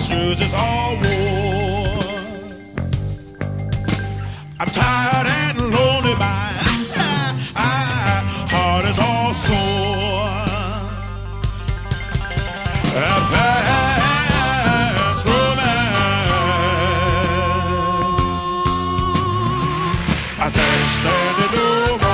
shoes is all worn. I'm tired and lonely, my heart is all sore. And past romance I can't stand it no more.